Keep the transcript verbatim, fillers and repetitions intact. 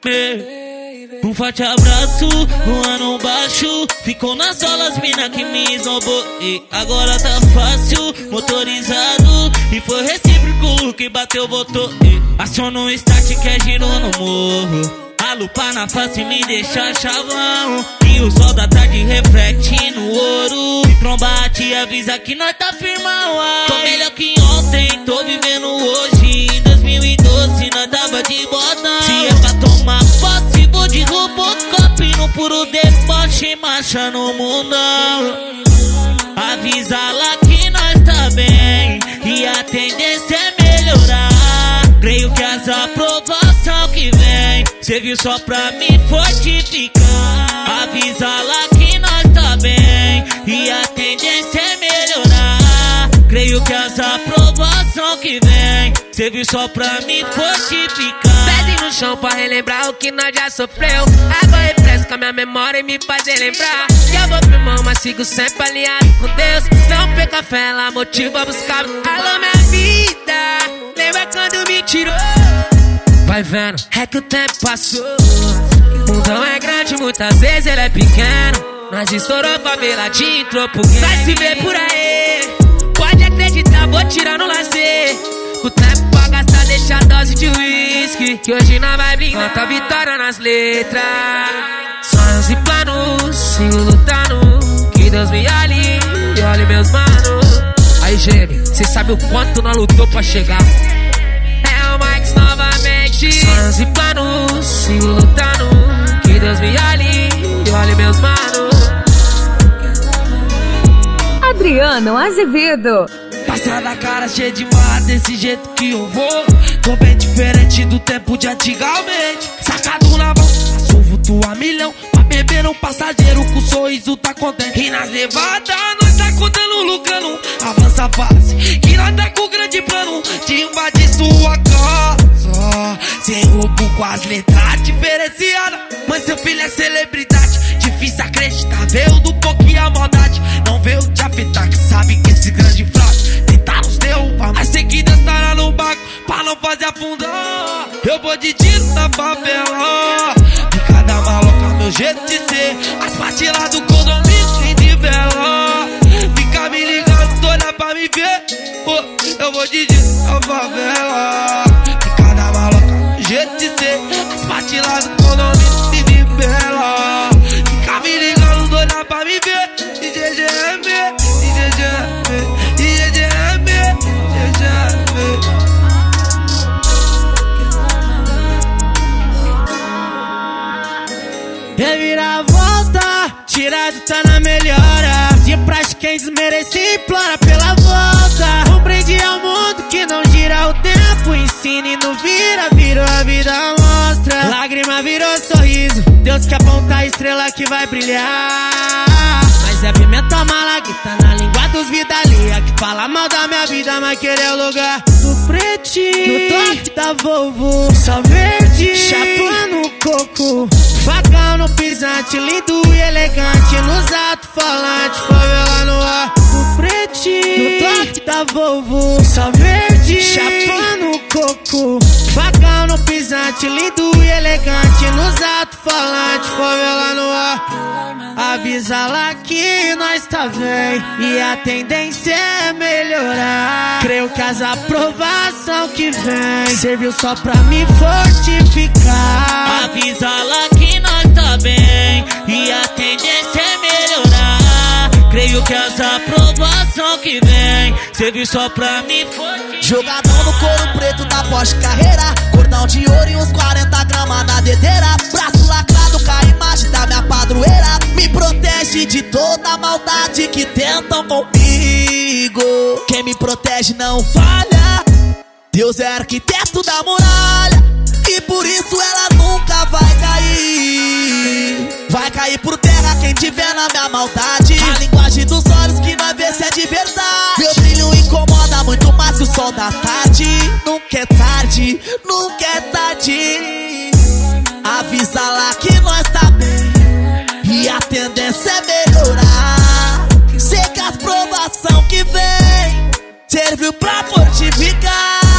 Um forte abraço, um ano baixo. Ficou nas solas, mina que me esnobou. E agora tá fácil, motorizado. E foi recíproco, que bateu, botou. E aciona o start que é giro no morro. A lupa na face me deixa chavão. E o sol da tarde reflete no ouro. Se trombar, te avisa que nós tá firmão. Tô melhor que ontem, tô vivendo hoje. Em dois mil e doze nós tava de botão. Se é pra tomar posse, vou de Robocop. No puro deboche, marcha no mundão. Avisa lá que nós tá bem. E a tendência é melhorar. Creio que as aprovação que vem serviu só pra me fortificar. Avisa lá que nós tá bem. E a tendência é melhorar. Creio que as aprovação que vem serviu só pra me fortificar. Pezinho no chão pra relembrar o que nós já sofreu. Agora refresca minha memória e me faz relembrar que eu vou firmão, mas sigo sempre alinhado com Deus. Não perca fé, ela motiva a buscar. Alô minha vida, lembra quando me tirou? Vai vendo, é que o tempo passou. O mundão é grande, muitas vezes ele é pequeno. Nós estourou faveladinho, entrou pro game. Vai se ver por aí, pode acreditar, vou tirar no lazer. O tempo pra gastar, deixa a dose de whisky. Que hoje nós vai brincar, canta vitória nas letras. Sonhos e planos, sigo lutando. Que Deus me olhe e olhe meus manos. Aí, Gene, cê sabe o quanto nós lutou pra chegar. É o Max novamente. Sonhos e planos, sigo lutando. Que Deus me olhe e olhe meus manos. Adriano Azevedo. Passando a cara cheia de marra, desse jeito que eu vou. Tô bem diferente do tempo de antigamente. Sacado na mão, assovo tua milhão. Pra beber um passageiro com sorriso tá contente. E nas levadas nós tá contando, lucrando. Avança a fase, que nós tá com grande plano de invadir sua casa. Sem roubo com as letras diferenciadas. Mas seu filho é celebridade, difícil acreditar. Veio do pouquinho a maldade, não veio te afetar. Que sabe que esse grande fraco tentar nos derrubar, mas sei que Deus estará no barco pra não fazer afundar. Eu vou de tiro na favela, picada maloca, meu jeito de ser. As patilas do condomínio sem de vela. Fica me ligando, doida pra me ver. Oh, eu vou de tiro na favela, picada maloca, meu jeito de ser. As patilas do condomínio sem de vela. Fica me ligando, doida pra me ver. D J G M, D J G M. Reviravolta, tirado tá na melhora. De praxe quem desmerece implora pela volta. Um brinde ao mundo que não gira o tempo. Ensina e não vira, virou a vida mostra. Lágrima virou sorriso, Deus que aponta a estrela que vai brilhar. Mas é pimenta mala que tá na língua dos vidalia. Que fala mal da minha vida, mas querer o lugar do pretinho. No toque da Volvo, só verde, chapa no coco. Facão no pisante, lindo e elegante. Nos atos falantes, favela no ar. No pretinho, no toque da Volvo, só verde, chapa no coco. Facão no pisante, lindo e elegante. Nos atos falantes, favela no ar. Avisa lá que nós tá bem. E a tendência é melhorar. Creio que as aprovação que vem serviu só pra me fortificar. Avisa lá que nós tá bem. E a tendência é melhorar. Creio que as aprovação que vem serviu só pra me fortificar. Jogadão no couro preto da Porsche Carreira. Cordão de ouro e uns quarenta gramas na dedeira. Braço lacrado com a imagem da minha padroeira. Me protege de toda a maldade que tentam comigo. Quem me protege não falha. Deus é arquiteto da muralha. E por isso ela nunca vai cair. Vai cair por terra quem tiver na minha maldade. A linguagem dos olhos que nós vê se é de verdade. Meu brilho incomoda muito mais que o sol da tarde. Nunca é tarde, nunca é tarde. Avisa lá que nós tá bem. E a tendência é melhorar. Sei que as provação que vem serviu pra fortificar.